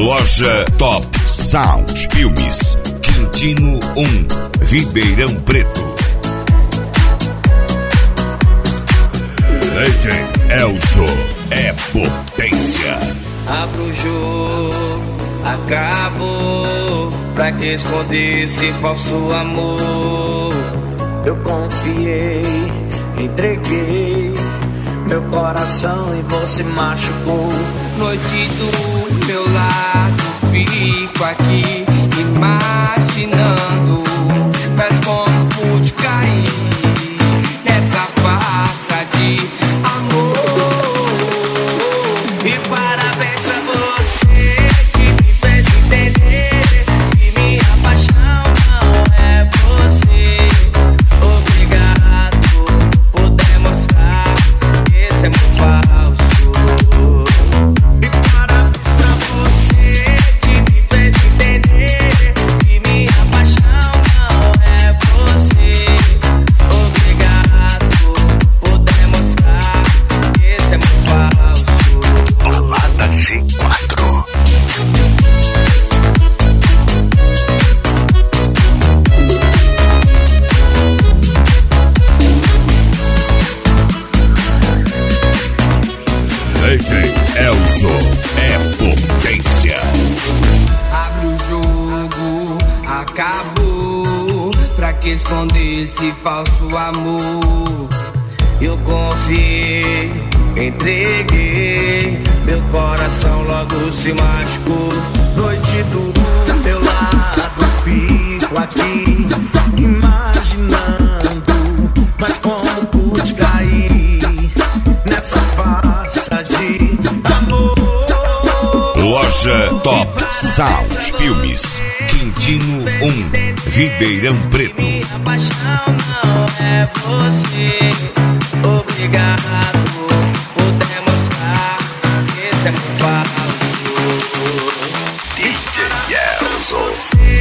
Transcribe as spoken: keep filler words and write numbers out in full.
Loja Top Sound Filmes, Quintino um, Ribeirão Preto. D J Elzo é potência. Abro o jogo, acabou. Pra que esconder esse falso amor? Eu confiei, entreguei meu coração e você machucou. Noite do meu lado, fico aqui imaginando, mas como pude cair nessa farsa de amor. E parabéns pra você que me fez entender que minha paixão não é você. Obrigado por demonstrar que esse é muito falso. E parabéns pra você que me fez entender que minha paixão não é você. Obrigado por demonstrar que esse é muito falso. Balada G quatro. D J Elzo é potência. Abre o jogo, acabou. Pra que esconder esse falso amor? Eu confiei, entreguei meu coração, logo se machucou. Noite do meu lado, fico aqui imaginando, mas como pude cair nessa farsa de amor? Loja Top Sound Filmes, Quintino um, Ribeirão Preto. Minha paixão não é você. Obrigado por demonstrar que esse é muito falso. D J Elzo. Você